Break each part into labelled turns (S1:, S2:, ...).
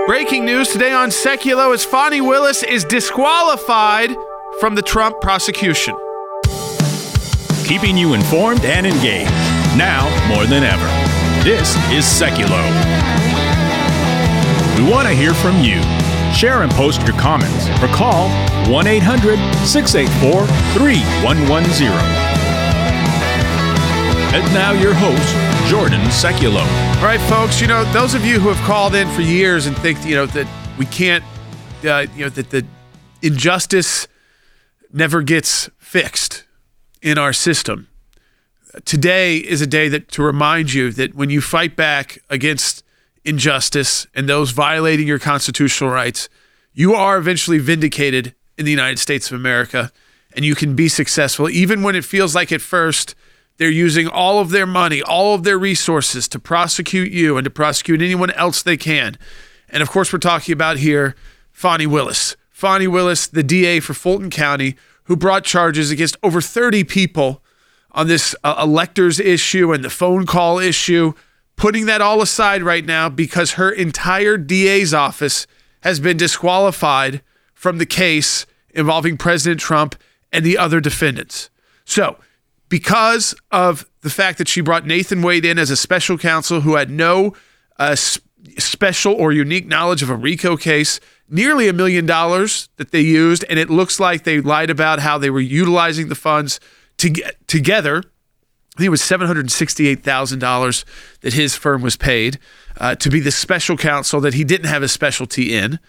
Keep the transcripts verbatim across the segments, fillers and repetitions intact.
S1: Breaking news today on Seculo is Fani Willis is disqualified from the Trump prosecution.
S2: Keeping you informed and engaged, now more than ever. This is Seculo. We want to hear from you. Share and post your comments or call one eight hundred, six eight four, three one one zero. And now your host, Jordan Seculo.
S1: All right, folks, you know, those of you who have called in for years and think, you know, that we can't, uh, you know, that the injustice never gets fixed in our system. Today is a day that to remind you that when you fight back against injustice and those violating your constitutional rights, you are eventually vindicated in the United States of America, and you can be successful, even when it feels like at first they're using all of their money, all of their resources to prosecute you and to prosecute anyone else they can. And of course, we're talking about here Fani Willis. Fani Willis, the D A for Fulton County, who brought charges against over thirty people on this uh, electors issue and the phone call issue, putting that all aside right now because her entire D A's office has been disqualified from the case involving President Trump and the other defendants. So, because of the fact that she brought Nathan Wade in as a special counsel who had no uh, sp- special or unique knowledge of a RICO case, nearly a million dollars that they used, and it looks like they lied about how they were utilizing the funds to get together. I think it was seven hundred sixty-eight thousand dollars that his firm was paid uh, to be the special counsel that he didn't have a specialty in,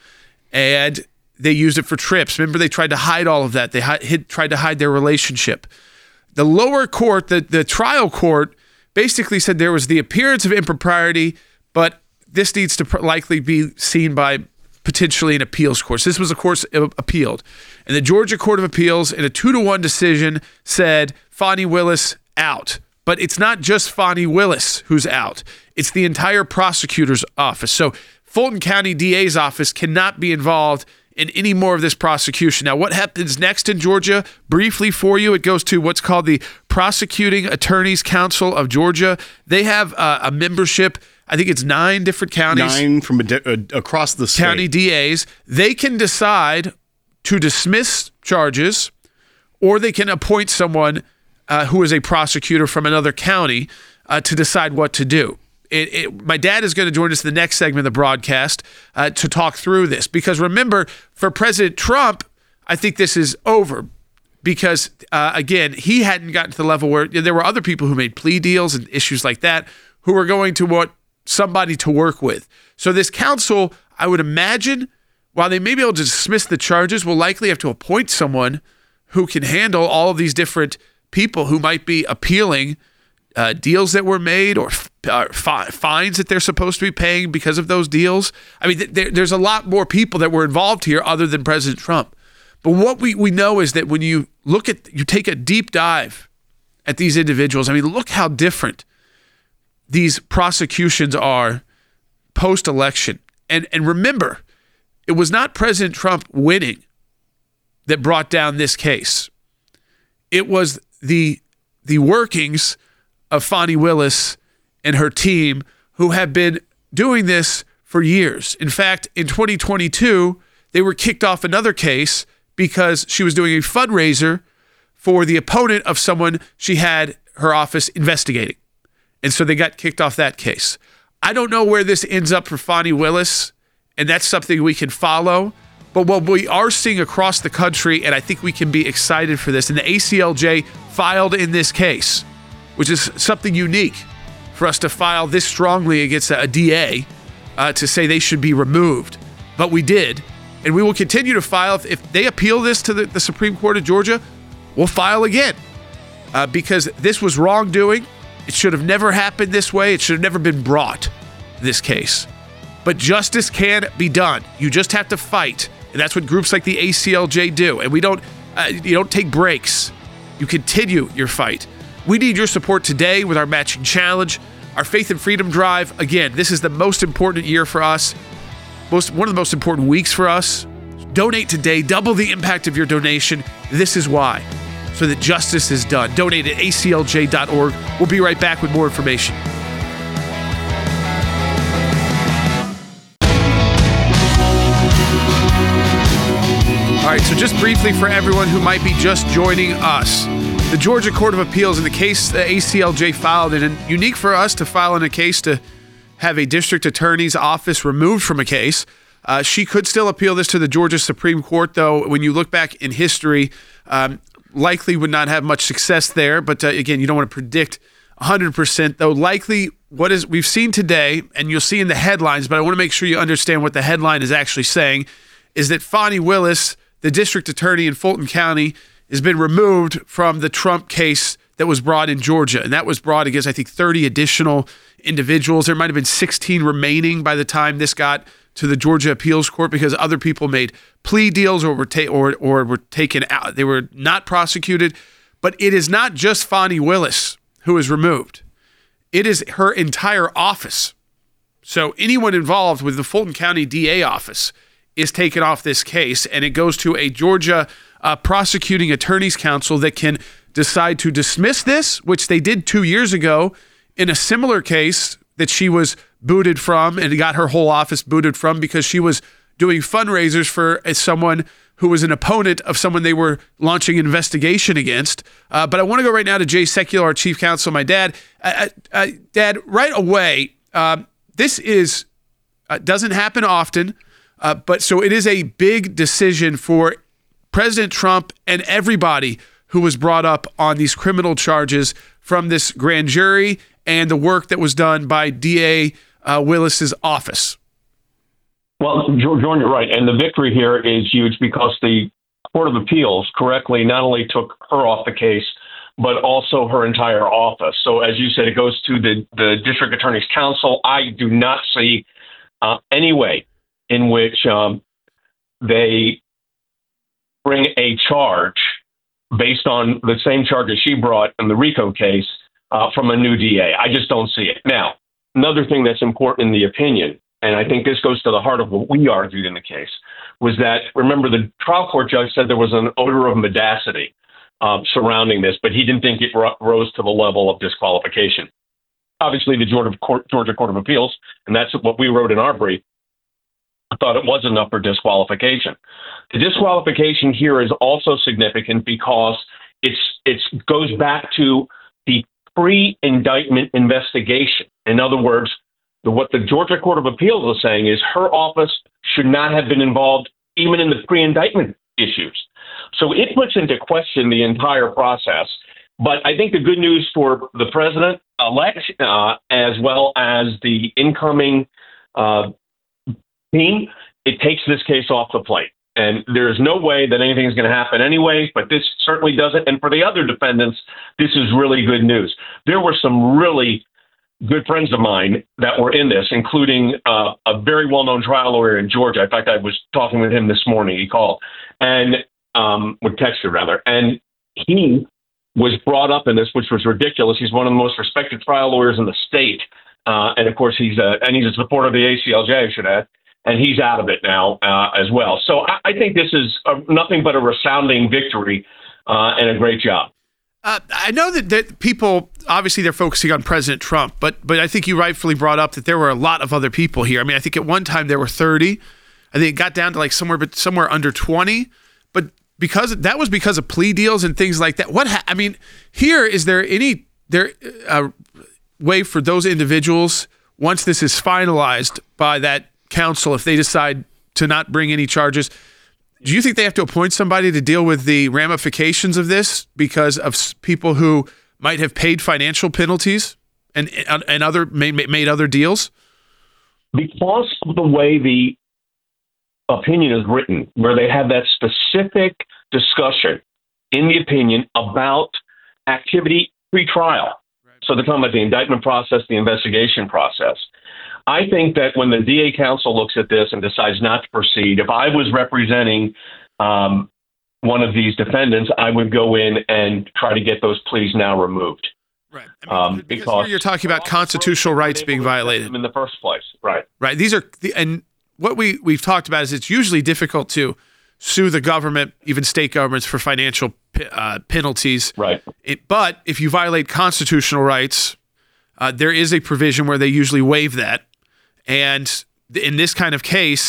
S1: and they used it for trips. Remember, they tried to hide all of that. They hi- hid, tried to hide their relationship. The lower court, the, the trial court, basically said there was the appearance of impropriety, but this needs to pr- likely be seen by potentially an appeals court. This was, of course, appealed. And the Georgia Court of Appeals, in a two to one decision, said Fani Willis out. But it's not just Fani Willis who's out. It's the entire prosecutor's office. So Fulton County D A's office cannot be involved in any more of this prosecution. Now, what happens next in Georgia? Briefly for you, it goes to what's called the Prosecuting Attorneys Council of Georgia. They have uh, a membership, I think it's nine different counties.
S3: Nine from a di- uh, across the state.
S1: County D As. They can decide to dismiss charges, or they can appoint someone uh, who is a prosecutor from another county uh, to decide what to do. It, it, my dad is going to join us in the next segment of the broadcast uh, to talk through this. Because remember, for President Trump, I think this is over. Because, uh, again, he hadn't gotten to the level where there were other people who made plea deals and issues like that who were going to want somebody to work with. So this council, I would imagine, while they may be able to dismiss the charges, will likely have to appoint someone who can handle all of these different people who might be appealing Uh, deals that were made or uh, fi- fines that they're supposed to be paying because of those deals. I mean, th- there, there's a lot more people that were involved here other than President Trump. But what we, we know is that when you look at, you take a deep dive at these individuals, I mean, look how different these prosecutions are post-election. And, and remember, it was not President Trump winning that brought down this case. It was the the workings of Fani Willis and her team who have been doing this for years. In fact, in twenty twenty-two, they were kicked off another case because she was doing a fundraiser for the opponent of someone she had her office investigating. And so they got kicked off that case. I don't know where this ends up for Fani Willis, and that's something we can follow. But what we are seeing across the country, and I think we can be excited for this, and the A C L J filed in this case, which is something unique for us to file this strongly against a D A uh, to say they should be removed. But we did, and we will continue to file. If, if they appeal this to the, the Supreme Court of Georgia, we'll file again uh, because this was wrongdoing. It should have never happened this way. It should have never been brought, this case. But justice can be done. You just have to fight, and that's what groups like the A C L J do. And we don't, uh, you don't take breaks. You continue your fight. We need your support today with our matching challenge, our Faith and Freedom Drive. Again, this is the most important year for us, most one of the most important weeks for us. Donate today. Double the impact of your donation. This is why, so that justice is done. Donate at A C L J dot org. We'll be right back with more information. All right, so just briefly for everyone who might be just joining us, the Georgia Court of Appeals in the case the A C L J filed, and unique for us to file in a case to have a district attorney's office removed from a case. Uh, she could still appeal this to the Georgia Supreme Court, though. When you look back in history, um, likely would not have much success there. But uh, again, you don't want to predict one hundred percent, though. Likely, what is we've seen today, and you'll see in the headlines, but I want to make sure you understand what the headline is actually saying, is that Fani Willis, the district attorney in Fulton County, has been removed from the Trump case that was brought in Georgia. And that was brought against, I think, thirty additional individuals. There might have been sixteen remaining by the time this got to the Georgia Appeals Court because other people made plea deals or were ta- or or were taken out. They were not prosecuted. But it is not just Fani Willis who is removed. It is her entire office. So anyone involved with the Fulton County D A office is taken off this case, and it goes to a Georgia uh, prosecuting attorney's council that can decide to dismiss this, which they did two years ago in a similar case that she was booted from and got her whole office booted from because she was doing fundraisers for uh, someone who was an opponent of someone they were launching an investigation against. Uh, but I want to go right now to Jay Sekulow, our chief counsel, my dad. Uh, uh, Dad, right away, uh, this is uh, doesn't happen often, uh, but so it is a big decision for President Trump and everybody who was brought up on these criminal charges from this grand jury and the work that was done by D A uh, Willis's office.
S4: Well, Jordan, you're right. And the victory here is huge because the Court of Appeals correctly not only took her off the case, but also her entire office. So as you said, it goes to the, the District Attorney's Council. I do not see uh, any way in which um, they bring a charge based on the same charges she brought in the RICO case uh, from a new D A. I just don't see it. Now, another thing that's important in the opinion, and I think this goes to the heart of what we argued in the case, was that, remember, the trial court judge said there was an odor of mendacity uh, surrounding this, but he didn't think it ro- rose to the level of disqualification. Obviously, the Georgia Court, Georgia Court of Appeals, and that's what we wrote in our brief, thought it was enough for disqualification. The disqualification here is also significant because it's it goes back to the pre-indictment investigation. In other words, the, what the Georgia Court of Appeals is saying is her office should not have been involved even in the pre-indictment issues. So it puts into question the entire process. But I think the good news for the president-elect, uh, as well as the incoming uh, team, it takes this case off the plate. And there is no way that anything is going to happen anyway, but this certainly doesn't. And for the other defendants, this is really good news. There were some really good friends of mine that were in this, including uh, a very well-known trial lawyer in Georgia. In fact, I was talking with him this morning. He called and um, would texted rather, and he was brought up in this, which was ridiculous. He's one of the most respected trial lawyers in the state, uh, and of course, he's a, and he's a supporter of the A C L J, I should add, and he's out of it now uh, as well. So I, I think this is a, nothing but a resounding victory uh, and a great job.
S1: Uh, I know that, that people, obviously they're focusing on President Trump, but but I think you rightfully brought up that there were a lot of other people here. I mean, I think at one time there were thirty. I think it got down to like somewhere but somewhere under twenty. But because that was because of plea deals and things like that. What ha- I mean, here, is there any there uh, way for those individuals, once this is finalized by that council, if they decide to not bring any charges, do you think they have to appoint somebody to deal with the ramifications of this because of people who might have paid financial penalties and and other made, made other deals?
S4: Because of the way the opinion is written, where they have that specific discussion in the opinion about activity pre-trial. Right. So they're talking about the indictment process, the investigation process. I think that when the D A council looks at this and decides not to proceed, if I was representing um, one of these defendants, I would go in and try to get those pleas now removed.
S1: Right. I mean,
S4: um,
S1: because,
S4: because
S1: here you're talking about constitutional rights being violated
S4: in the first place. Right.
S1: Right. These are the, and what we we've talked about is it's usually difficult to sue the government, even state governments, for financial uh, penalties.
S4: Right.
S1: It, but if you violate constitutional rights, uh, there is a provision where they usually waive that. And in this kind of case,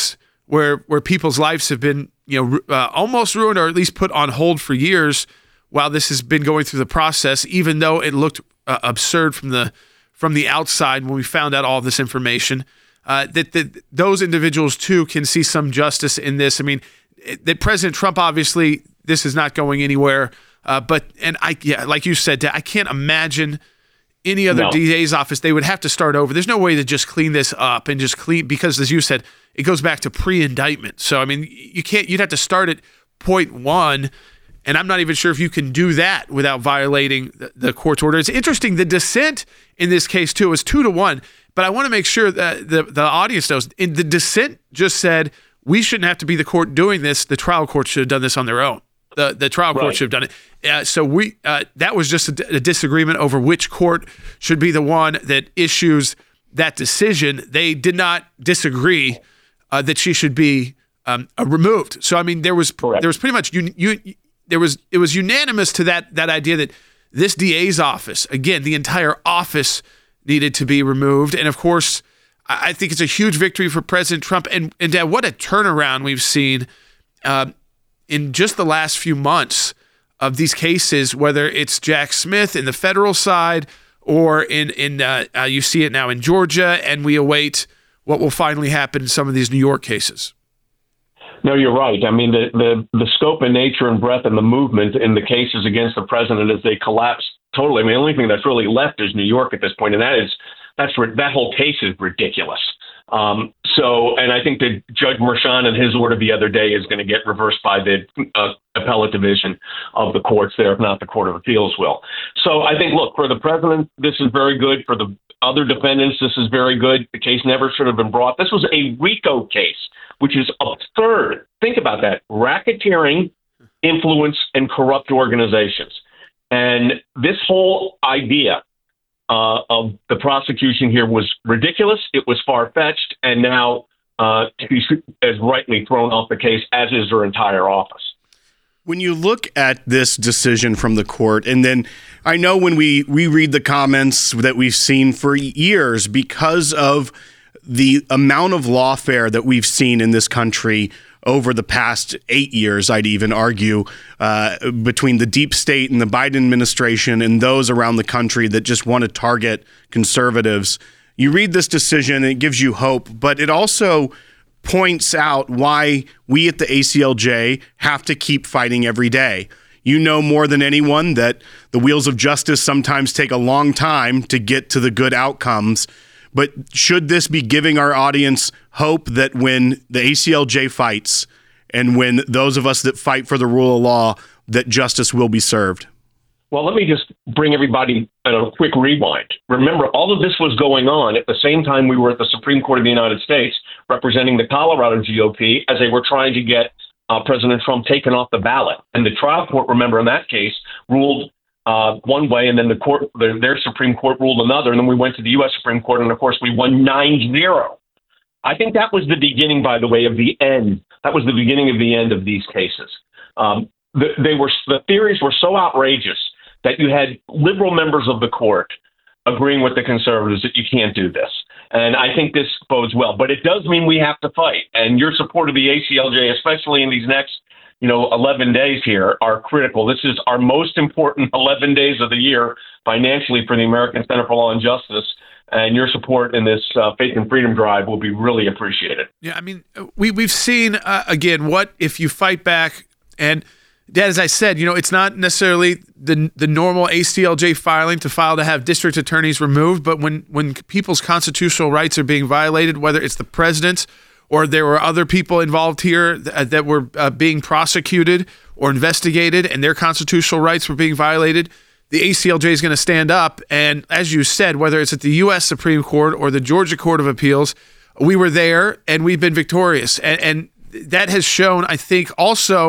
S1: where where people's lives have been, you know, uh, almost ruined or at least put on hold for years while this has been going through the process, even though it looked uh, absurd from the from the outside when we found out all this information, uh, that, that those individuals too can see some justice in this. I mean, that President Trump, obviously, this is not going anywhere. Uh, but, and I, yeah, like you said, I can't imagine any other no. D A's office, they would have to start over. There's no way to just clean this up and just clean, because as you said, it goes back to pre-indictment. So, I mean, you can't, you'd have to start at point one, and I'm not even sure if you can do that without violating the, the court's order. It's interesting, the dissent in this case, too, was two to one, but I want to make sure that the, the audience knows, in the dissent just said, we shouldn't have to be the court doing this. The trial court should have done this on their own. The the trial court right. should have done it. Uh, so we uh, that was just a, a disagreement over which court should be the one that issues that decision. They did not disagree uh, that she should be um, uh, removed. So I mean, there was Correct. there was pretty much you, you there was it was unanimous to that that idea that this D A's office, again, the entire office needed to be removed. And of course, I, I think it's a huge victory for President Trump. And and uh, what a turnaround we've seen. Uh, in just the last few months of these cases, whether it's Jack Smith in the federal side or in, in uh, uh, you see it now in Georgia, and we await what will finally happen in some of these New York cases.
S4: No, you're right. I mean, the, the, the scope and nature and breadth and the movement in the cases against the president as they collapse totally. I mean, the only thing that's really left is New York at this point, and that is that's that whole case is ridiculous. Um, so, and I think that Judge Merchan and his order the other day is going to get reversed by the uh, appellate division of the courts there, if not the Court of Appeals will. So I think, look, for the president, this is very good. For the other defendants, this is very good. The case never should have been brought. This was a RICO case, which is absurd. Think about that. Racketeering, influence, and corrupt organizations. And this whole idea Uh, of the prosecution here was ridiculous. It was far-fetched, and now uh, has rightly thrown off the case, as is her entire office.
S3: When you look at this decision from the court, and then I know when we, we read the comments that we've seen for years, because of the amount of lawfare that we've seen in this country over the past eight years, I'd even argue, uh, between the deep state and the Biden administration and those around the country that just want to target conservatives. You read this decision, and it gives you hope, but it also points out why we at the A C L J have to keep fighting every day. You know more than anyone that the wheels of justice sometimes take a long time to get to the good outcomes. But should this be giving our audience hope that when the A C L J fights and when those of us that fight for the rule of law, that justice will be served?
S4: Well, let me just bring everybody at a quick rewind. Remember, all of this was going on at the same time we were at the Supreme Court of the United States representing the Colorado G O P as they were trying to get uh, President Trump taken off the ballot. And the trial court, remember, in that case, ruled Uh, one way, and then the court, the, their Supreme Court ruled another, and then we went to the U S Supreme Court, and of course we won nine zero. I think that was the beginning, by the way, of the end. That was the beginning of the end of these cases. Um, the, they were the theories were so outrageous that you had liberal members of the court agreeing with the conservatives that you can't do this. And I think this bodes well, but it does mean we have to fight. And your support of the A C L J, especially in these next you know, eleven days here, are critical. This is our most important eleven days of the year financially for the American Center for Law and Justice, and your support in this uh, Faith and Freedom Drive will be really appreciated.
S1: Yeah, I mean, we, we've seen, uh, again, what if you fight back, and Dad, as I said, you know, it's not necessarily the the normal A C L J filing to file to have district attorneys removed, but when, when people's constitutional rights are being violated, whether it's the president's or there were other people involved here th- that were uh, being prosecuted or investigated and their constitutional rights were being violated, the A C L J is going to stand up. And as you said, whether it's at the U S Supreme Court or the Georgia Court of Appeals, we were there and we've been victorious. And, and that has shown, I think, also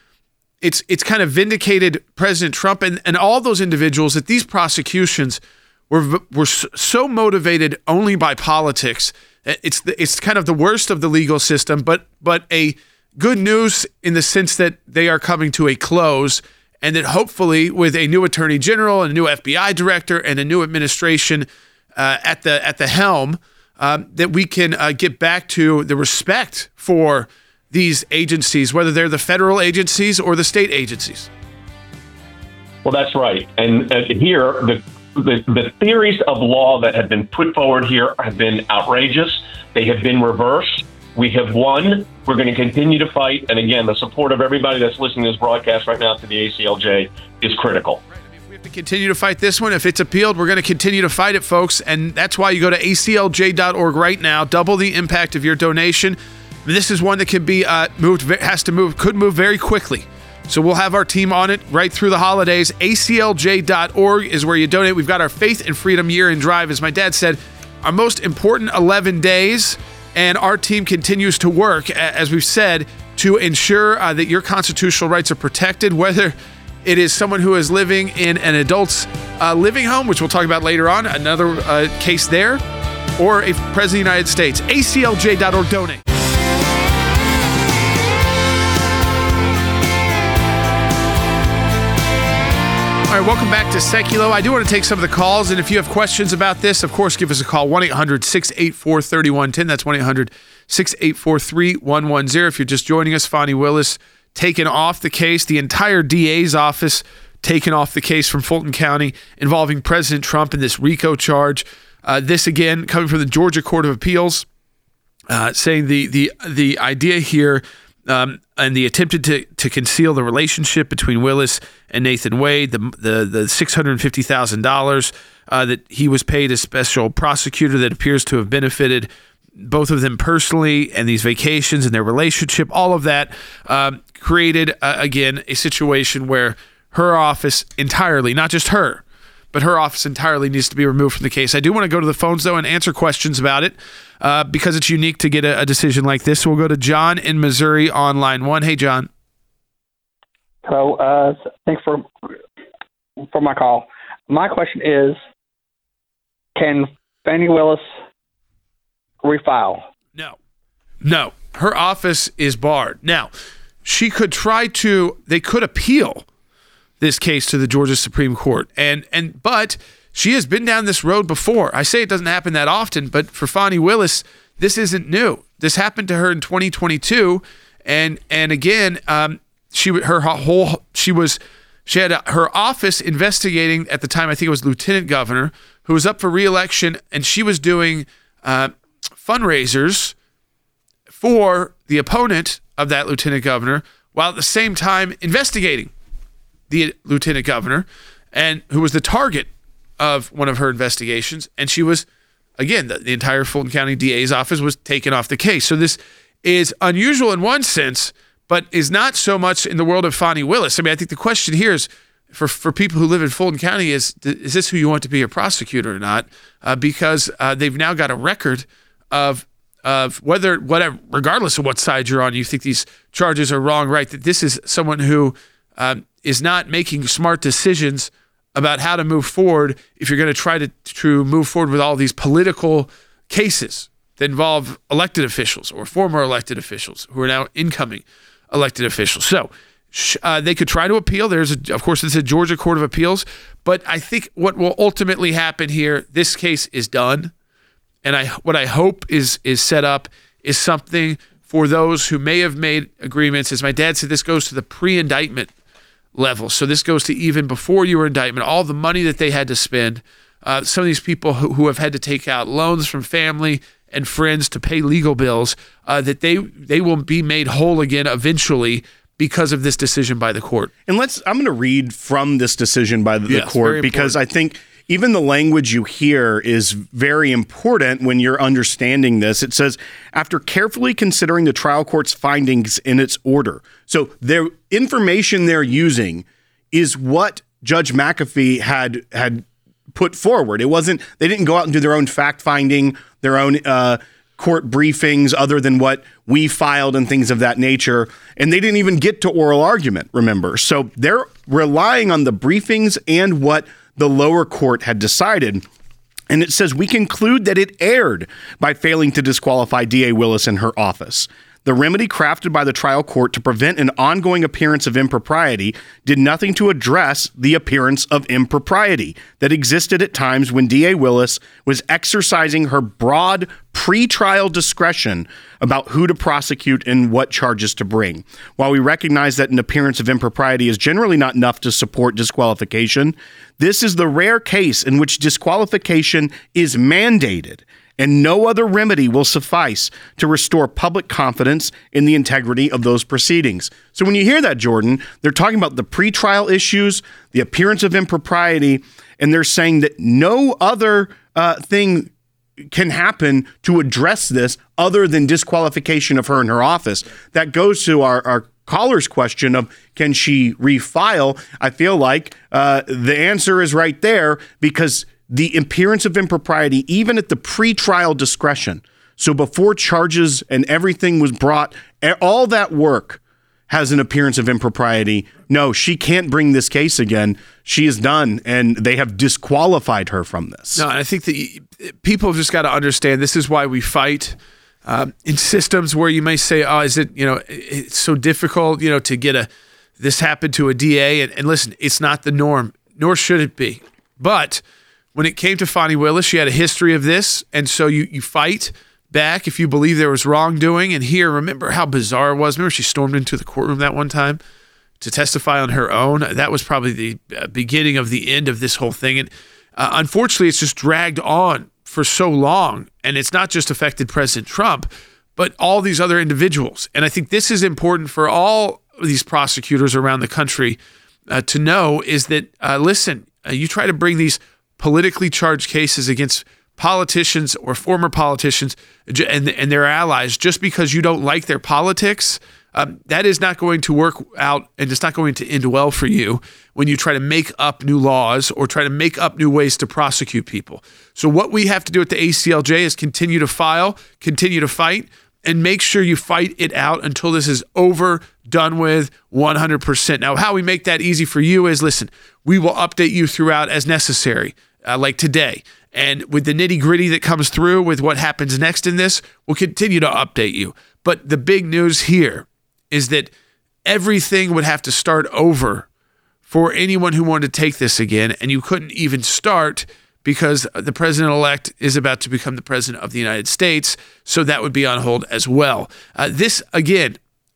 S1: it's it's kind of vindicated President Trump and, and all those individuals that these prosecutions were were so motivated only by politics. It's the, it's kind of the worst of the legal system, but but a good news in the sense that they are coming to a close, and that hopefully with a new attorney general and a new F B I director and a new administration uh, at the at the helm, um, that we can uh, get back to the respect for these agencies, whether they're the federal agencies or the state agencies.
S4: Well, that's right. And uh, here, the, the the theories of law that have been put forward here have been outrageous. They have been reversed. We have won. We're going to continue to fight. And again, the support of everybody that's listening to this broadcast right now to the A C L J is critical.
S1: Right. I mean, if we have to continue to fight this one, if it's appealed, we're going to continue to fight it, folks. And that's why you go to A C L J dot org right now. Double the impact of your donation. This is one that can be uh, moved, has to move, could move very quickly. So we'll have our team on it right through the holidays. A C L J dot org is where you donate. We've got our Faith and Freedom Year in Drive, as my dad said, our most important eleven days. And our team continues to work, as we've said, to ensure uh, that your constitutional rights are protected, whether it is someone who is living in an adult's uh, living home, which we'll talk about later on, another uh, case there, or a president of the United States. A C L J dot org, donate. All right, welcome back to Seculo. I do want to take some of the calls, and if you have questions about this, of course, give us a call, one eight hundred six eight four three one one zero. That's one eight hundred six eight four three one one zero. If you're just joining us, Fani Willis taken off the case, the entire D A's office taken off the case from Fulton County involving President Trump in this RICO charge. Uh, this, again, coming from the Georgia Court of Appeals, uh, saying the the the idea here Um, and the attempted to, to conceal the relationship between Willis and Nathan Wade, the the, the six hundred fifty thousand dollars uh, that he was paid as special prosecutor that appears to have benefited both of them personally, and these vacations and their relationship, all of that um, created, uh, again, a situation where her office entirely, not just her, but her office entirely needs to be removed from the case. I do want to go to the phones, though, and answer questions about it uh, because it's unique to get a, a decision like this. So we'll go to John in Missouri on line one. Hey, John.
S5: Hello. Uh, thanks for for my call. My question is, can Fani Willis refile?
S1: No. No. Her office is barred. Now, she could try to, they could appeal this case to the Georgia Supreme Court. And and but she has been down this road before. I say it doesn't happen that often, but for Fani Willis, this isn't new. This happened to her in twenty twenty-two, and and again, um, she her whole she was she had a, her office investigating at the time. I think it was Lieutenant Governor who was up for re-election, and she was doing uh, fundraisers for the opponent of that Lieutenant Governor, while at the same time investigating the Lieutenant Governor, and who was the target of one of her investigations. And she was, again, the, the entire Fulton County D A's office was taken off the case. So this is unusual in one sense, but is not so much in the world of Fani Willis. I mean, I think the question here is, for, for people who live in Fulton County, is, is this who you want to be a prosecutor or not? Uh, because uh, they've now got a record of of whether, whatever, regardless of what side you're on, you think these charges are wrong, right, that this is someone who um, is not making smart decisions about how to move forward if you're going to try to, to move forward with all these political cases that involve elected officials or former elected officials who are now incoming elected officials. So uh, they could try to appeal. There's, a, of course, it's a Georgia Court of Appeals, but I think what will ultimately happen here, this case is done. And I, what I hope is is set up is something for those who may have made agreements. As my dad said, this goes to the pre-indictment level. So this goes to even before your indictment, all the money that they had to spend. Uh, some of these people who, who have had to take out loans from family and friends to pay legal bills, uh, that they they will be made whole again eventually because of this decision by the court.
S3: And let's, I'm going to read from this decision by the,
S1: yes,
S3: the court, because I think even the language you hear is very important when you're understanding this. It says, after carefully considering the trial court's findings in its order. So their information they're using is what Judge McAfee had had put forward. It wasn't, they didn't go out and do their own fact finding, their own uh, court briefings other than what we filed and things of that nature. And they didn't even get to oral argument, remember. So they're relying on the briefings and what the lower court had decided. And it says, we conclude that it erred by failing to disqualify D A Willis and her office. The remedy crafted by the trial court to prevent an ongoing appearance of impropriety did nothing to address the appearance of impropriety that existed at times when D A Willis was exercising her broad pretrial discretion about who to prosecute and what charges to bring. While we recognize that an appearance of impropriety is generally not enough to support disqualification, this is the rare case in which disqualification is mandated, and no other remedy will suffice to restore public confidence in the integrity of those proceedings. So when you hear that, Jordan, they're talking about the pretrial issues, the appearance of impropriety, and they're saying that no other uh, thing can happen to address this other than disqualification of her in her office. That goes to our, our caller's question of, can she refile? I feel like uh, the answer is right there, because the appearance of impropriety, even at the pretrial discretion, so before charges and everything was brought, all that work has an appearance of impropriety. No, she can't bring this case again. She is done, and they have disqualified her from this.
S1: No, and I think that people have just got to understand this is why we fight um, in systems where you may say, oh, is it, you know, it's so difficult, you know, to get a, this happened to a D A. And, and listen, it's not the norm, nor should it be. But when it came to Fani Willis, she had a history of this, and so you you fight back if you believe there was wrongdoing. And here, remember how bizarre it was? Remember she stormed into the courtroom that one time to testify on her own? That was probably the beginning of the end of this whole thing. And uh, unfortunately, it's just dragged on for so long, and it's not just affected President Trump, but all these other individuals. And I think this is important for all of these prosecutors around the country uh, to know is that, uh, listen, uh, you try to bring these politically charged cases against politicians or former politicians and, and their allies just because you don't like their politics, um, that is not going to work out, and it's not going to end well for you when you try to make up new laws or try to make up new ways to prosecute people. So what we have to do at the A C L J is continue to file, continue to fight, and make sure you fight it out until this is over, done with, one hundred percent. Now, how we make that easy for you is, listen, we will update you throughout as necessary. Uh, like today. And with the nitty gritty that comes through with what happens next in this, we'll continue to update you. But the big news here is that everything would have to start over for anyone who wanted to take this again. And you couldn't even start because the president-elect is about to become the president of the United States. So that would be on hold as well. Uh, this, again,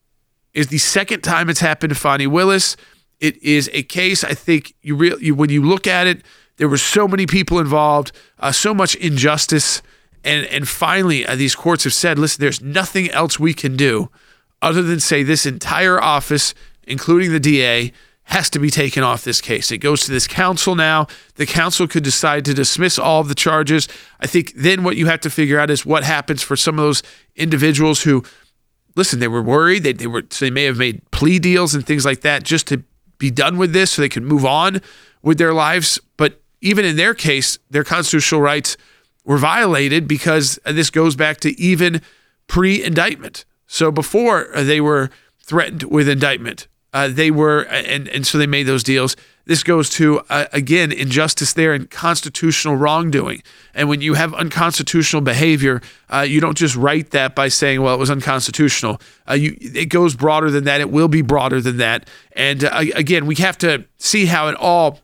S1: is the second time it's happened to Fani Willis. It is a case, I think, you, re- you when you look at it, there were so many people involved, uh, so much injustice, and and finally uh, these courts have said, listen, there's nothing else we can do other than say this entire office, including the D A, has to be taken off this case. It goes to this council now. The council could decide to dismiss all of the charges. I think then what you have to figure out is what happens for some of those individuals who, listen, they were worried. They, they were so they may have made plea deals and things like that just to be done with this so they could move on with their lives. But even in their case, their constitutional rights were violated because this goes back to even pre-indictment. So before they were threatened with indictment, uh, they were, and, and so they made those deals. This goes to, uh, again, injustice there and constitutional wrongdoing. And when you have unconstitutional behavior, uh, you don't just write that by saying, well, it was unconstitutional. Uh, you, it goes broader than that. It will be broader than that. And uh, again, we have to see how it all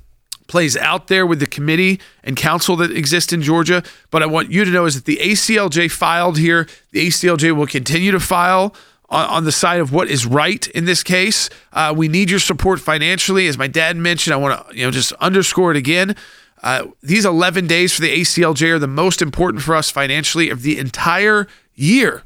S1: plays out there with the committee and council that exists in Georgia. But I want you to know is that the A C L J filed here. The A C L J will continue to file on, on the side of what is right in this case. Uh, we need your support financially. As my dad mentioned, I want to you know just underscore it again. Uh, these eleven days for the A C L J are the most important for us financially of the entire year.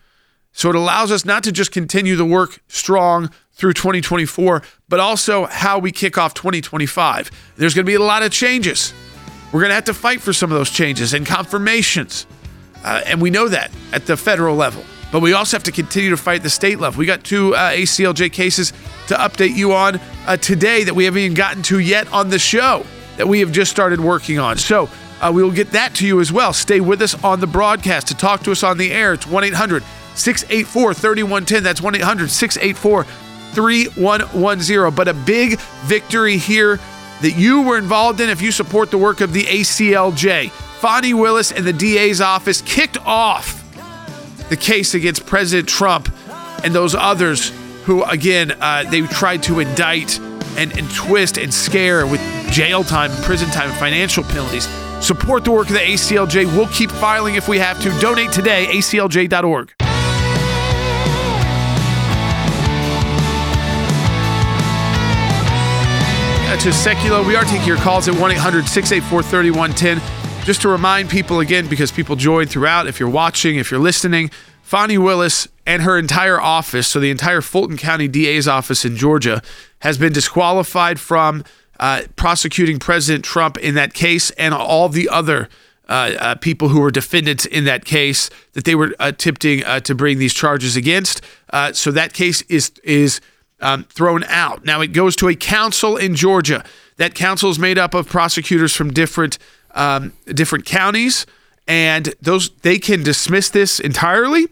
S1: So it allows us not to just continue the work strong through twenty twenty-four, but also how we kick off twenty twenty-five. There's going to be a lot of changes. We're going to have to fight for some of those changes and confirmations. Uh, and we know that at the federal level. But we also have to continue to fight at the state level. We got two uh, A C L J cases to update you on uh, today that we haven't even gotten to yet on the show that we have just started working on. So uh, we will get that to you as well. Stay with us on the broadcast. To talk to us on the air, it's one eight hundred six eight four three one one zero. That's one eight hundred six eight four three one one zero. But a big victory here that you were involved in if you support the work of the A C L J. Fani Willis and the D A's office kicked off the case against President Trump and those others who, again, uh, they tried to indict and, and twist and scare with jail time, prison time, and financial penalties. Support the work of the A C L J. We'll keep filing if we have to. Donate today, A C L J dot org. To Seculo, we are taking your calls at one eight hundred six eight four three one one zero. Just to remind people again, because people join throughout, if you're watching, if you're listening, Fani Willis and her entire office, so the entire Fulton County D A's office in Georgia, has been disqualified from uh, prosecuting President Trump in that case and all the other uh, uh, people who were defendants in that case that they were attempting uh, to bring these charges against. Uh, so that case is is um, thrown out. Now it goes to a council in Georgia. That council is made up of prosecutors from different um, different counties, and those they can dismiss this entirely.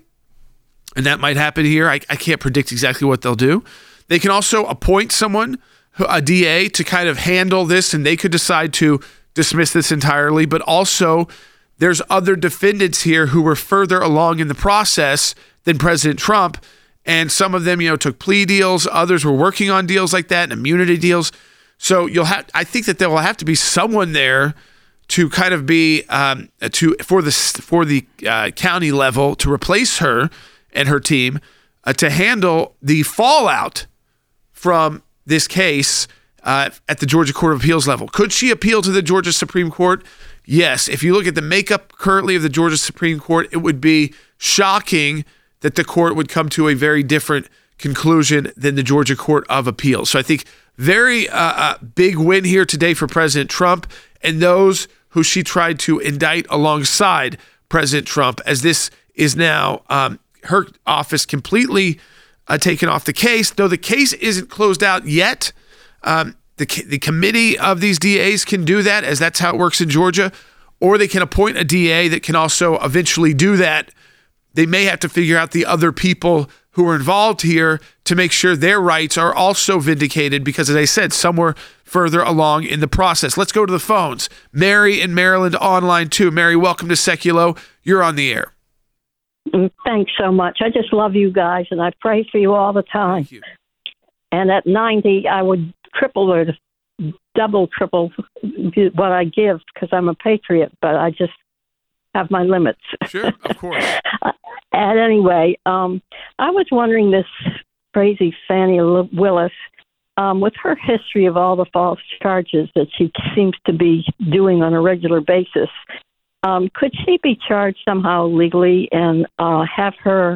S1: And that might happen here. I, I can't predict exactly what they'll do. They can also appoint someone, a D A, to kind of handle this, and they could decide to dismiss this entirely. But also, there's other defendants here who were further along in the process than President Trump, and some of them, you know, took plea deals. Others were working on deals like that and immunity deals. So you'll have. I think that there will have to be someone there to kind of be um, to for the for the uh, county level to replace her and her team uh, to handle the fallout from this case uh, at the Georgia Court of Appeals level. Could she appeal to the Georgia Supreme Court? Yes. If you look at the makeup currently of the Georgia Supreme Court, it would be shocking that the court would come to a very different conclusion than the Georgia Court of Appeals. So I think very uh, uh, big win here today for President Trump and those who she tried to indict alongside President Trump, as this is now um, her office completely uh, taken off the case. Though the case isn't closed out yet, um, the the committee of these D As can do that, as that's how it works in Georgia, or they can appoint a D A that can also eventually do that. They may have to figure out the other people who are involved here to make sure their rights are also vindicated, because, as I said, some were further along in the process. Let's go to the phones. Mary in Maryland on line two. Mary, welcome to Seculo. You're on the air.
S6: Thanks so much. I just love you guys, and I pray for you all the time.
S1: Thank you.
S6: And at ninety, I would triple or double, triple what I give, because I'm a patriot, but I just have my limits.
S1: Sure, of course.
S6: And anyway, um, I was wondering, this crazy Fani Willis, um, with her history of all the false charges that she seems to be doing on a regular basis, Um, could she be charged somehow legally and uh, have her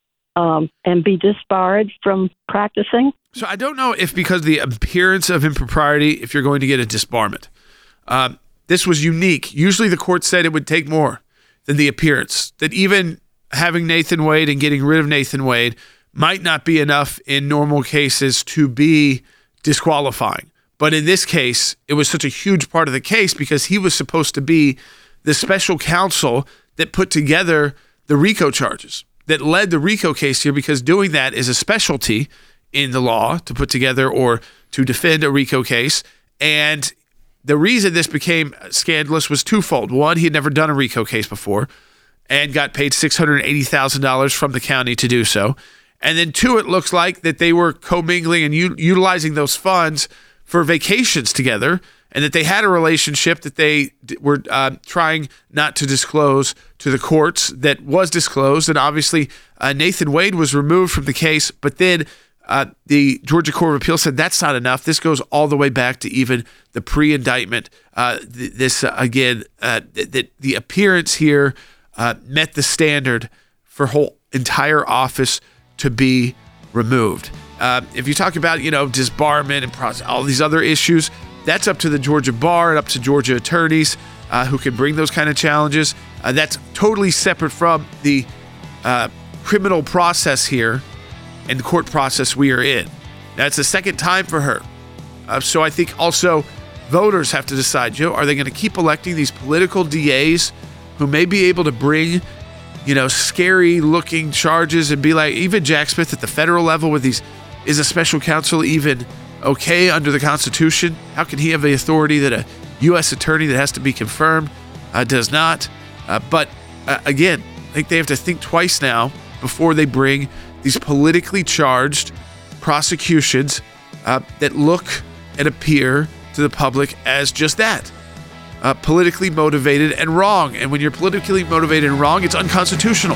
S6: um, and be disbarred from practicing?
S1: So I don't know if because of the appearance of impropriety, if you're going to get a disbarment. Um, this was unique. Usually the court said it would take more than the appearance, that even having Nathan Wade and getting rid of Nathan Wade might not be enough in normal cases to be disqualifying. But in this case, it was such a huge part of the case because he was supposed to be the special counsel that put together the RICO charges, that led the RICO case here, because doing that is a specialty in the law, to put together or to defend a RICO case. And the reason this became scandalous was twofold. One, he had never done a RICO case before and got paid six hundred eighty thousand dollars from the county to do so. And then two, it looks like that they were commingling and u- utilizing those funds for vacations together, and that they had a relationship that they d- were uh, trying not to disclose to the courts that was disclosed. And obviously, uh, Nathan Wade was removed from the case, but then uh, the Georgia Court of Appeals said that's not enough. This goes all the way back to even the pre-indictment. Uh, th- this, uh, again, uh, th- that the appearance here uh, met the standard for whole entire office to be removed. Uh, if you talk about, you know, disbarment and process, all these other issues, that's up to the Georgia bar and up to Georgia attorneys uh, who can bring those kind of challenges. Uh, that's totally separate from the uh, criminal process here and the court process we are in. That's the second time for her. Uh, so I think also voters have to decide, you know, are they going to keep electing these political D As who may be able to bring, you know, scary looking charges and be like, even Jack Smith at the federal level with these, is a special counsel even okay under the Constitution? How can he have the authority that a U S attorney that has to be confirmed uh, does not? Uh, but uh, again, I think they have to think twice now before they bring these politically charged prosecutions uh, that look and appear to the public as just that. Uh, politically motivated and wrong. And when you're politically motivated and wrong, it's unconstitutional.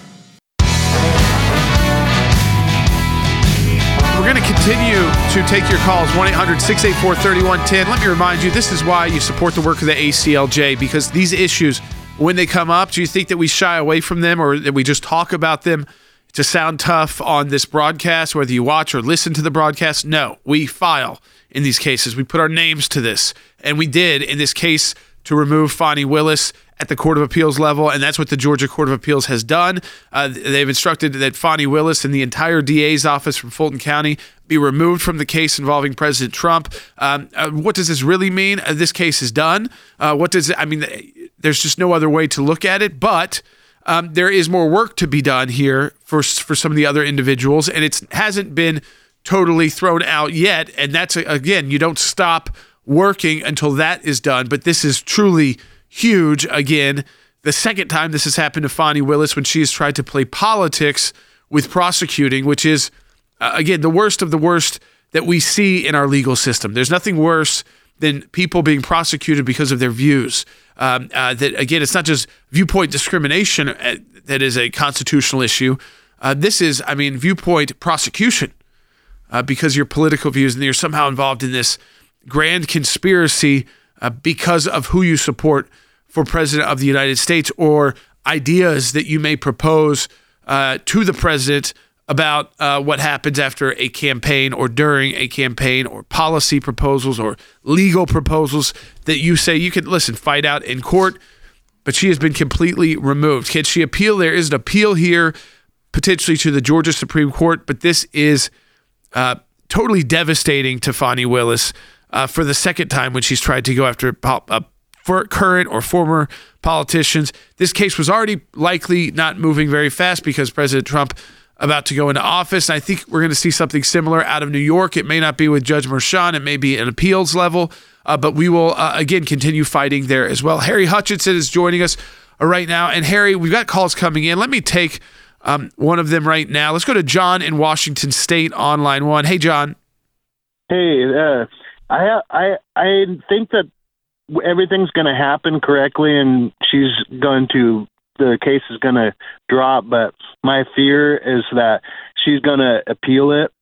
S1: We're going to continue to take your calls, one eight hundred six eight four three one one zero. Let me remind you, this is why you support the work of the A C L J, because these issues, when they come up, do you think that we shy away from them or that we just talk about them to sound tough on this broadcast, whether you watch or listen to the broadcast? No, we file in these cases. We put our names to this, and we did in this case to remove Fani Willis at the Court of Appeals level, and that's what the Georgia Court of Appeals has done. Uh, they've instructed that Fani Willis and the entire D A's office from Fulton County be removed from the case involving President Trump. Um, uh, what does this really mean? Uh, this case is done. Uh, what does it, I mean, there's just no other way to look at it, but um, there is more work to be done here for, for some of the other individuals, and it hasn't been totally thrown out yet. And that's, again, you don't stop working until that is done. But this is truly huge. Again, the second time this has happened to Fani Willis when she has tried to play politics with prosecuting, which is, uh, again, the worst of the worst that we see in our legal system. There's nothing worse than people being prosecuted because of their views. Um, uh, that, again, it's not just viewpoint discrimination uh, that is a constitutional issue. Uh, this is, I mean, viewpoint prosecution. Uh, because your political views and you're somehow involved in this grand conspiracy uh, because of who you support for president of the United States or ideas that you may propose uh, to the president about uh, what happens after a campaign or during a campaign or policy proposals or legal proposals that you say you can, listen, fight out in court, but she has been completely removed. Can she appeal? There is an appeal here potentially to the Georgia Supreme Court, but this is Uh, totally devastating to Fani Willis uh, for the second time when she's tried to go after pol- uh, for current or former politicians. This case was already likely not moving very fast because President Trump about to go into office. And I think we're going to see something similar out of New York. It may not be with Judge Merchan. It may be an appeals level, uh, but we will, uh, again, continue fighting there as well. Harry Hutchinson is joining us uh, right now. And Harry, we've got calls coming in. Let me take Um, one of them right now. Let's go to John in Washington State on line one. Hey, John.
S7: Hey, uh, I I I think that everything's going to happen correctly, and she's going to the case is going to drop. But my fear is that she's going to appeal it,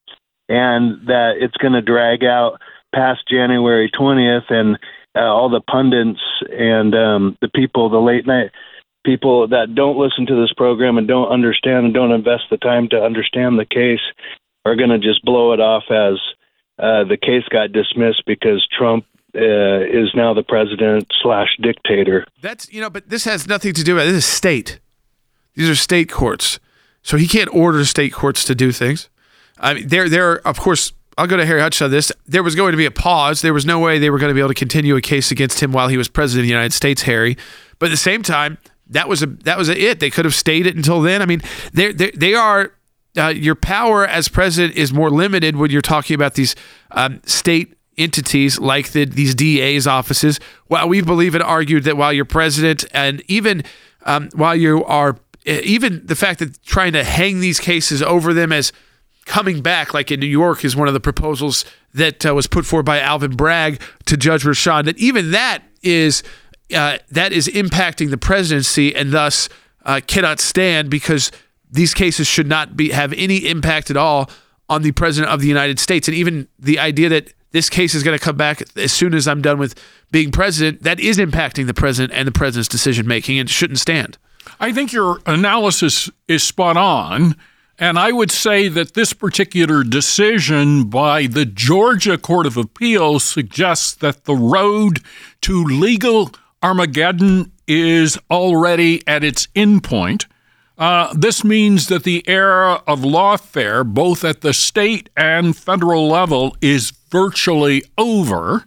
S7: and that it's going to drag out past January twentieth, and uh, all the pundits and um, the people, the late night people that don't listen to this program and don't understand and don't invest the time to understand the case are going to just blow it off as uh, the case got dismissed because Trump uh, is now the president slash dictator.
S1: That's, you know, but this has nothing to do with it. This is state. These are state courts. So he can't order state courts to do things. I mean, there, there, of course, I'll go to Harry Hutch on this. There was going to be a pause. There was no way they were going to be able to continue a case against him while he was president of the United States, Harry. But at the same time, That was a that was a it. They could have stayed it until then. I mean, they they they are uh, your power as president is more limited when you're talking about these um, state entities like the, these D A's offices. Well, we believe and argued that while you're president, and even um, while you are, even the fact that trying to hang these cases over them as coming back, like in New York, is one of the proposals that uh, was put forward by Alvin Bragg to Judge Merchan. That even that is. Uh, that is impacting the presidency and thus uh, cannot stand because these cases should not be have any impact at all on the president of the United States. And even the idea that this case is going to come back as soon as I'm done with being president, that is impacting the president and the president's decision making and shouldn't stand.
S8: I think your analysis is spot on. And I would say that this particular decision by the Georgia Court of Appeals suggests that the road to legal Armageddon is already at its endpoint. Uh, this means that the era of lawfare, both at the state and federal level, is virtually over.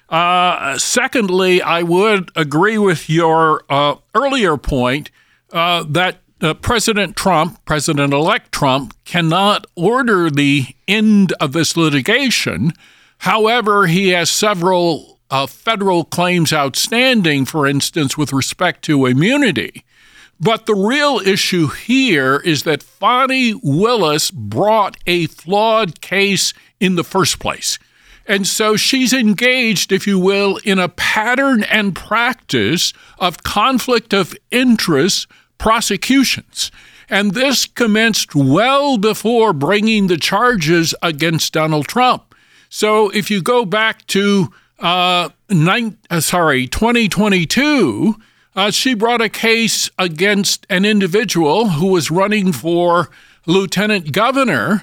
S8: Uh, secondly, I would agree with your uh, earlier point uh, that uh, President Trump, President-elect Trump, cannot order the end of this litigation. However, he has several Uh, federal claims outstanding, for instance, with respect to immunity. But the real issue here is that Fani Willis brought a flawed case in the first place. And so she's engaged, if you will, in a pattern and practice of conflict of interest prosecutions. And this commenced well before bringing the charges against Donald Trump. So if you go back to uh, nine, uh, sorry, twenty twenty-two, uh, she brought a case against an individual who was running for lieutenant governor,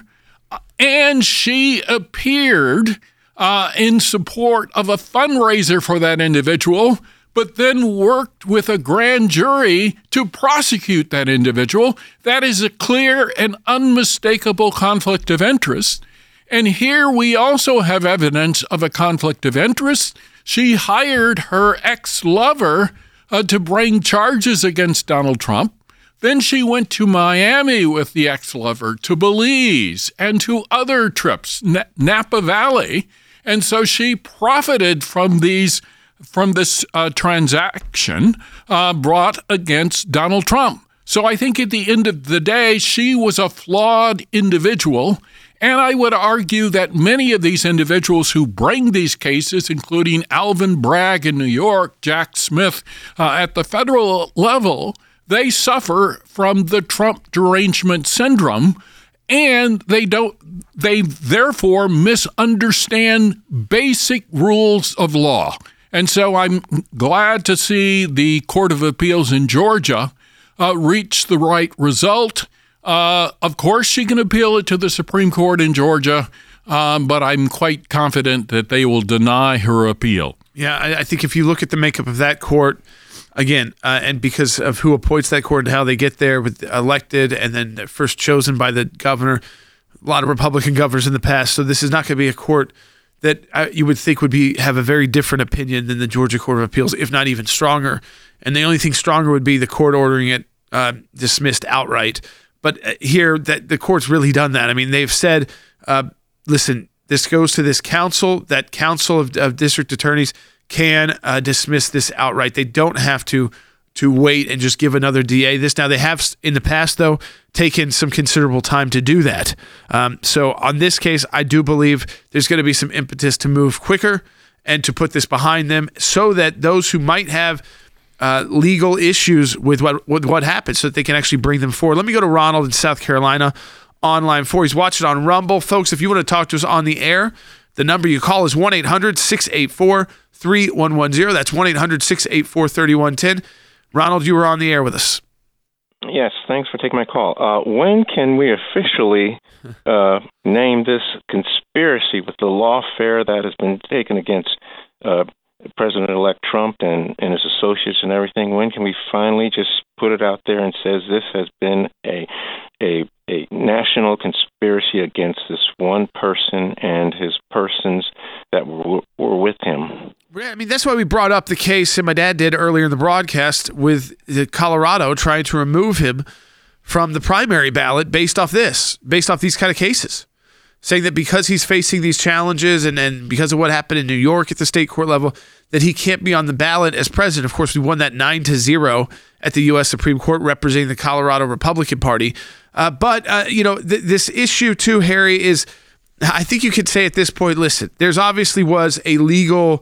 S8: and she appeared uh, in support of a fundraiser for that individual, but then worked with a grand jury to prosecute that individual. That is a clear and unmistakable conflict of interest. And here we also have evidence of a conflict of interest. She hired her ex-lover uh, to bring charges against Donald Trump. Then she went to Miami with the ex-lover, to Belize, and to other trips, N- Napa Valley. And so she profited from these from this uh, transaction uh, brought against Donald Trump. So I think at the end of the day, she was a flawed individual. And I would argue that many of these individuals who bring these cases, including Alvin Bragg in New York, Jack Smith uh, at the federal level, they suffer from the Trump derangement syndrome, and they don't. They therefore misunderstand basic rules of law. And so I'm glad to see the Court of Appeals in Georgia uh, reach the right result. Uh, of course, she can appeal it to the Supreme Court in Georgia, um, but I'm quite confident that they will deny her appeal.
S1: Yeah, I, I think if you look at the makeup of that court, again, uh, and because of who appoints that court and how they get there, with elected and then first chosen by the governor, a lot of Republican governors in the past, so this is not going to be a court that uh, you would think would be have a very different opinion than the Georgia Court of Appeals, if not even stronger. And the only thing stronger would be the court ordering it uh, dismissed outright. But here, that the court's really done that. I mean, they've said, uh, listen, this goes to this council. That council of, of district attorneys can uh, dismiss this outright. They don't have to to wait and just give another D A this. Now, they have in the past, though, taken some considerable time to do that. Um, so on this case, I do believe there's going to be some impetus to move quicker and to put this behind them so that those who might have Uh, legal issues with what with what happened, so that they can actually bring them forward. Let me go to Ronald in South Carolina on line four. He's watching on Rumble. Folks, if you want to talk to us on the air, the number you call is one eight hundred six eight four three one one zero. That's one eight hundred six eight four three one one zero. Ronald, you were on the air with us.
S9: Yes, thanks for taking my call. Uh, when can we officially uh, name this conspiracy with the lawfare that has been taken against uh President-elect Trump and, and his associates and everything? When can we finally just put it out there and says this has been a a a national conspiracy against this one person and his persons that were, were with him?
S1: I mean, that's why we brought up the case, and my dad did earlier in the broadcast, with the Colorado trying to remove him from the primary ballot based off this, based off these kind of cases. Saying that because he's facing these challenges and, and because of what happened in New York at the state court level, that he can't be on the ballot as president. Of course, we won that nine to zero at the U S Supreme Court representing the Colorado Republican Party. Uh, but, uh, you know, th- this issue too, Harry, is, I think you could say at this point, listen, there's obviously was a legal,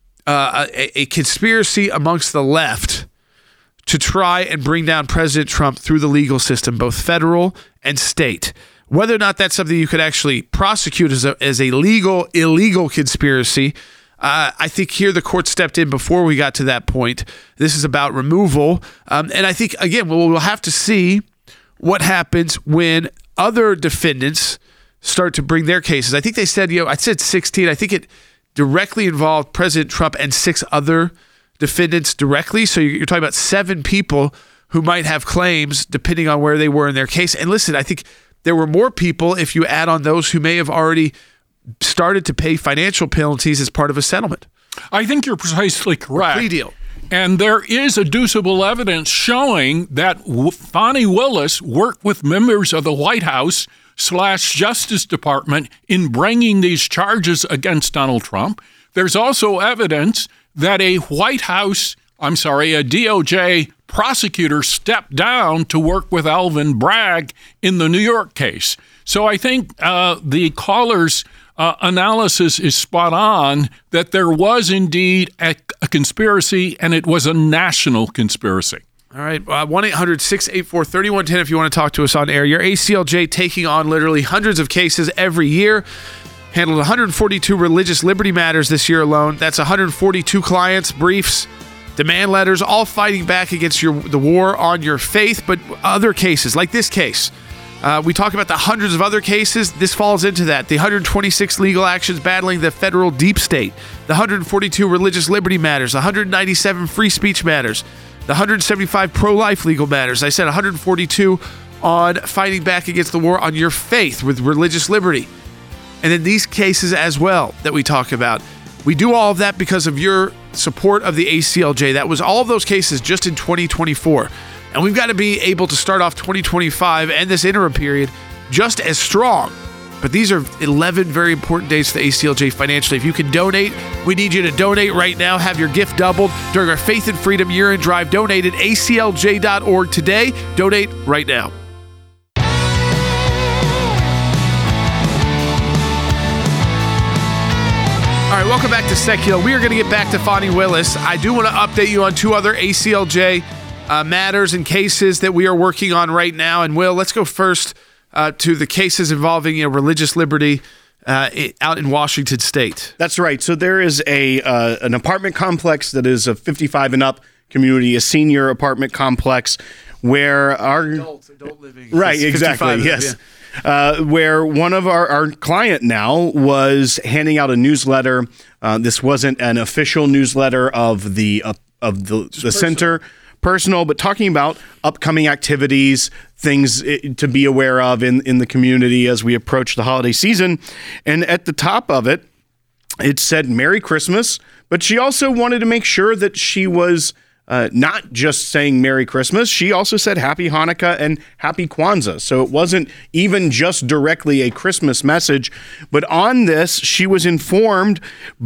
S1: uh, a, a conspiracy amongst the left to try and bring down President Trump through the legal system, both federal and state. Whether or not that's something you could actually prosecute as a, as a legal, illegal conspiracy, uh, I think here the court stepped in before we got to that point. This is about removal. Um, and I think, again, we'll, we'll have to see what happens when other defendants start to bring their cases. I think they said, you know, I said sixteen. I think it directly involved President Trump and six other defendants directly. So you're talking about seven people who might have claims depending on where they were in their case. And listen, I think there were more people if you add on those who may have already started to pay financial penalties as part of a settlement.
S8: I think you're precisely correct.
S1: Plea deal.
S8: And there is adducible evidence showing that Fani Willis worked with members of the White House slash Justice Department in bringing these charges against Donald Trump. There's also evidence that a White House, I'm sorry, a D O J prosecutor stepped down to work with Alvin Bragg in the New York case. So I think uh, the caller's uh, analysis is spot on, that there was indeed a, a conspiracy, and it was a national conspiracy.
S1: All right, uh, one eight hundred six eight four three one one zero if you want to talk to us on air. Your A C L J taking on literally hundreds of cases every year. Handled one hundred forty-two religious liberty matters this year alone. That's one hundred forty-two clients, briefs, demand letters, all fighting back against your the war on your faith. But other cases, like this case, uh, we talk about the hundreds of other cases. This falls into that. The one hundred twenty-six legal actions battling the federal deep state, the one hundred forty-two religious liberty matters, one hundred ninety-seven free speech matters, the one hundred seventy-five pro-life legal matters. I said one hundred forty-two on fighting back against the war on your faith with religious liberty. And then these cases as well that we talk about. We do all of that because of your support of the A C L J. That was all of those cases just in twenty twenty-four. And we've got to be able to start off twenty twenty-five and this interim period just as strong. But these are eleven very important days for the A C L J financially. If you can donate, we need you to donate right now. Have your gift doubled during our Faith and Freedom Year-End Drive. Donate at A C L J dot org today. Donate right now. All right, welcome back to Secular. We are going to get back to Fani Willis. I do want to update you on two other A C L J uh, matters and cases that we are working on right now. And Will, let's go first uh, to the cases involving you know, religious liberty uh, out in Washington State.
S3: That's right. So there is a uh, an apartment complex that is a fifty-five and up community, a senior apartment complex where our
S1: adult, adult living,
S3: right, exactly, yes.
S1: Them, yeah.
S3: Uh, where one of our, our client now was handing out a newsletter. Uh, this wasn't an official newsletter of the uh, of the, the center, personal, but talking about upcoming activities, things it, to be aware of in, in the community as we approach the holiday season. And at the top of it, it said Merry Christmas, but she also wanted to make sure that she was Uh, not just saying Merry Christmas, she also said Happy Hanukkah and Happy Kwanzaa. So it wasn't even just directly a Christmas message, but on this, she was informed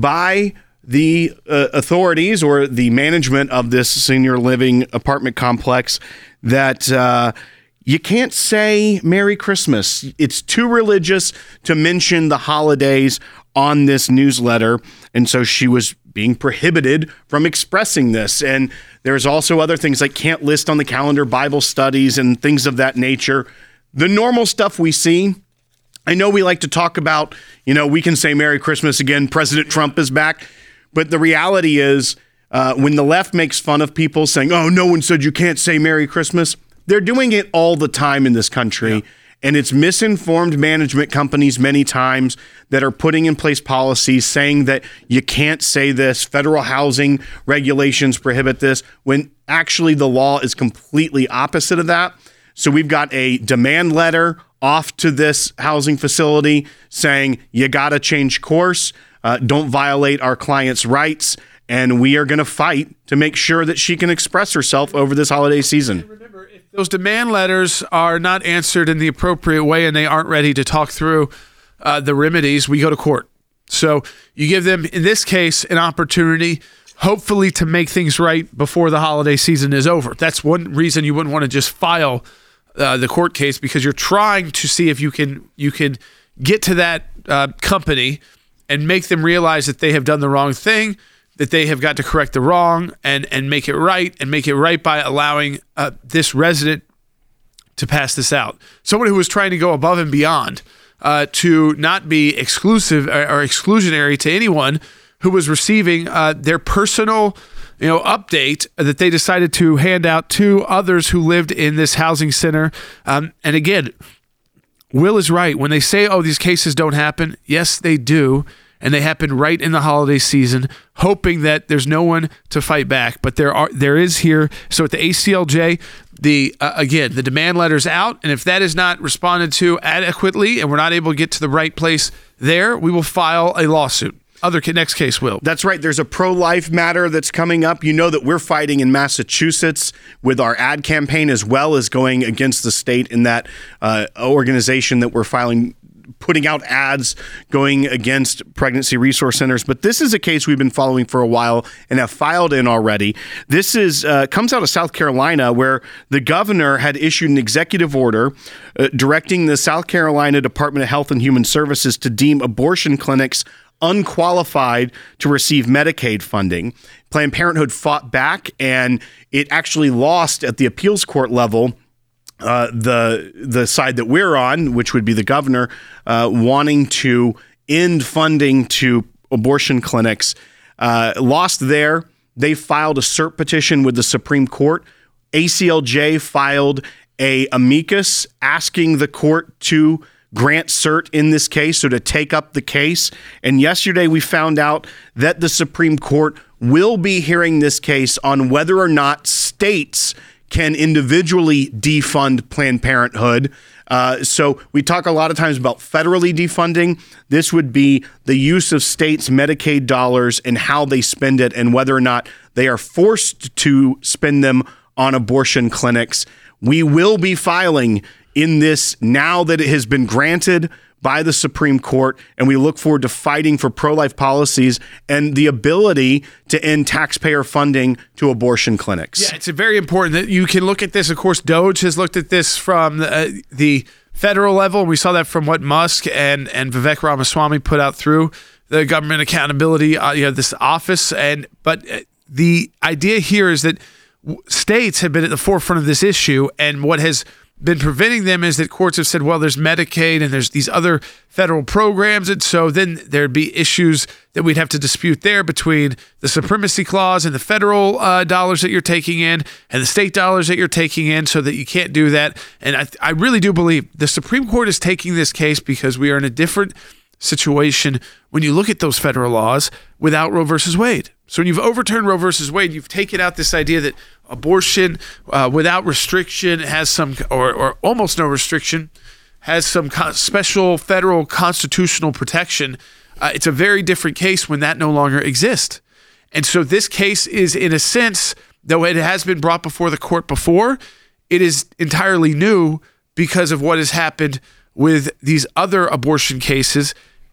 S3: by the uh, authorities or the management of this senior living apartment complex that uh, you can't say Merry Christmas. It's too religious to mention the holidays on this newsletter. And so she was being prohibited from expressing this. And there's also other things like can't list on the calendar Bible studies and things of that nature. The normal stuff we see. I know we like to talk about, you know, we can say Merry Christmas again. President Trump is back. But the reality is uh, when the left makes fun of people saying, oh, no one said you can't say Merry Christmas. They're doing it all the time in this country. Yeah. And it's misinformed management companies many times that are putting in place policies saying that you can't say this, federal housing regulations prohibit this, when actually the law is completely opposite of that. So we've got a demand letter off to this housing facility saying you got to change course, uh, don't violate our client's rights, and we are going to fight to make sure that she can express herself over this holiday season.
S1: Remember, if those demand letters are not answered in the appropriate way and they aren't ready to talk through uh, the remedies, we go to court. So you give them, in this case, an opportunity, hopefully to make things right before the holiday season is over. That's one reason you wouldn't want to just file uh, the court case, because you're trying to see if you can you can get to that uh, company and make them realize that they have done the wrong thing, that they have got to correct the wrong and, and make it right, and make it right by allowing uh, this resident to pass this out. Someone who was trying to go above and beyond uh, to not be exclusive or, or exclusionary to anyone who was receiving uh, their personal you know, update that they decided to hand out to others who lived in this housing center. Um, and again, Will is right. When they say, oh, these cases don't happen, yes, they do. And they happen right in the holiday season, hoping that there's no one to fight back. But there are, there is here. So at the A C L J, the uh, again, the demand letter's out. And if that is not responded to adequately and we're not able to get to the right place there, we will file a lawsuit. Other next case, Will.
S3: That's right. There's a pro-life matter that's coming up. You know that we're fighting in Massachusetts with our ad campaign, as well as going against the state in that uh, organization that we're filing putting out ads going against pregnancy resource centers. But this is a case we've been following for a while and have filed in already. This is uh, comes out of South Carolina, where the governor had issued an executive order uh, directing the South Carolina Department of Health and Human Services to deem abortion clinics unqualified to receive Medicaid funding. Planned Parenthood fought back, and it actually lost at the appeals court level. Uh, the the side that we're on, which would be the governor, uh, wanting to end funding to abortion clinics, uh, lost there. They filed a cert petition with the Supreme Court. A C L J filed a amicus asking the court to grant cert in this case, so to take up the case. And yesterday we found out that the Supreme Court will be hearing this case on whether or not states can individually defund Planned Parenthood. Uh, so we talk a lot of times about federally defunding. This would be the use of states' Medicaid dollars and how they spend it, and whether or not they are forced to spend them on abortion clinics. We will be filing in this now that it has been granted by the Supreme Court, and we look forward to fighting for pro-life policies and the ability to end taxpayer funding to abortion clinics.
S1: Yeah, it's very important that you can look at this. Of course, DOJ has looked at this from the, uh, the federal level. We saw that from what Musk and, and Vivek Ramaswamy put out through the Government Accountability, uh, you know, this office. And but the idea here is that states have been at the forefront of this issue, and what has been preventing them is that courts have said, well, there's Medicaid and there's these other federal programs, and so then there'd be issues that we'd have to dispute there between the supremacy clause and the federal uh, dollars that you're taking in and the state dollars that you're taking in, so that you can't do that. And I, I really do believe the Supreme Court is taking this case because we are in a different situation when you look at those federal laws without Roe versus Wade. So when you've overturned Roe versus Wade, you've taken out this idea that abortion uh, without restriction has some, or, or almost no restriction, has some co- special federal constitutional protection. Uh, it's a very different case when that no longer exists. And so this case is, in a sense, though it has been brought before the court before, it is entirely new because of what has happened with these other abortion cases.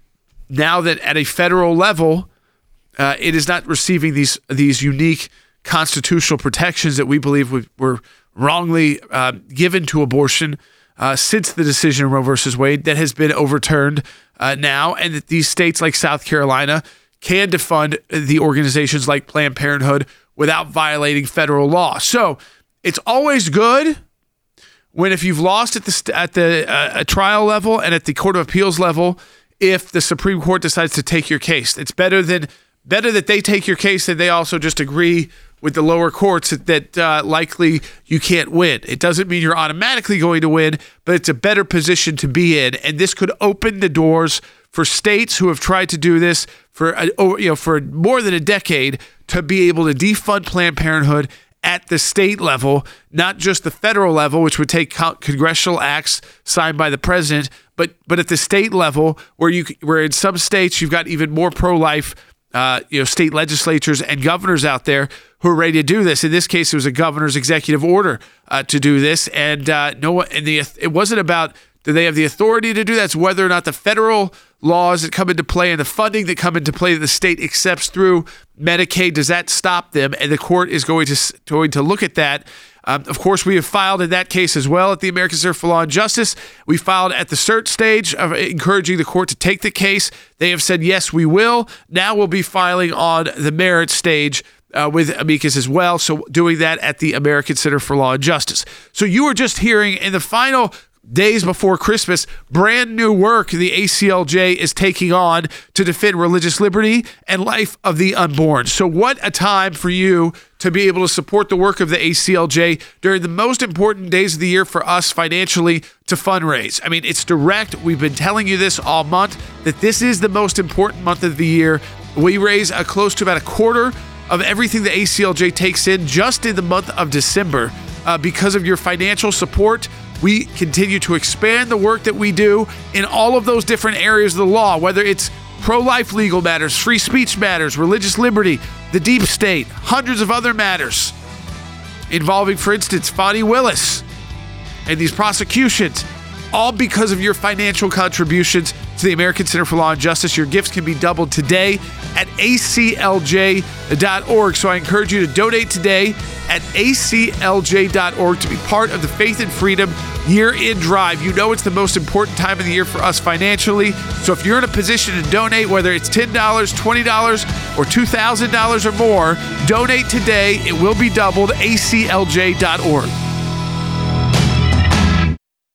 S1: Now that at a federal level, Uh, it is not receiving these these unique constitutional protections that we believe we, were wrongly uh, given to abortion uh, since the decision of Roe versus Wade that has been overturned uh, now, and that these states like South Carolina can defund the organizations like Planned Parenthood without violating federal law. So it's always good when, if you've lost at the at the uh, trial level and at the Court of Appeals level, if the Supreme Court decides to take your case. It's better than Better that they take your case than they also just agree with the lower courts that, that uh, likely you can't win. It doesn't mean you're automatically going to win, but it's a better position to be in. And this could open the doors for states who have tried to do this for a, you know for more than a decade to be able to defund Planned Parenthood at the state level, not just the federal level, which would take co- congressional acts signed by the president, but but at the state level, where you where in some states you've got even more pro-life Uh, you know, state legislatures and governors out there who are ready to do this. In this case, it was a governor's executive order uh, to do this, and uh, no one. And the it wasn't about do they have the authority to do that. It's whether or not the federal laws that come into play and the funding that come into play that the state accepts through Medicaid, does that stop them? And the court is going to going to look at that. Um, of course, we have filed in that case as well at the American Center for Law and Justice. We filed at the cert stage of encouraging the court to take the case. They have said, yes, we will. Now we'll be filing on the merit stage uh, with amicus as well. So doing that at the American Center for Law and Justice. So you were just hearing in the final days before Christmas, brand new work the A C L J is taking on to defend religious liberty and life of the unborn. So what a time for you to be able to support the work of the A C L J during the most important days of the year for us financially to fundraise. I mean, it's direct. We've been telling you this all month, that this is the most important month of the year. We raise a close to about a quarter of everything the A C L J takes in just in the month of December. Uh, because of your financial support, we continue to expand the work that we do in all of those different areas of the law, whether it's pro-life legal matters, free speech matters, religious liberty, the deep state, hundreds of other matters involving, for instance, Fani Willis and these prosecutions. all because of your financial contributions to the American Center for Law and Justice. Your gifts can be doubled today at A C L J dot org. So I encourage you to donate today at A C L J dot org to be part of the Faith and Freedom Year-End Drive. You know it's the most important time of the year for us financially. So if you're in a position to donate, whether it's ten dollars, twenty dollars, or two thousand dollars or more, donate today. It will be doubled. A C L J dot org.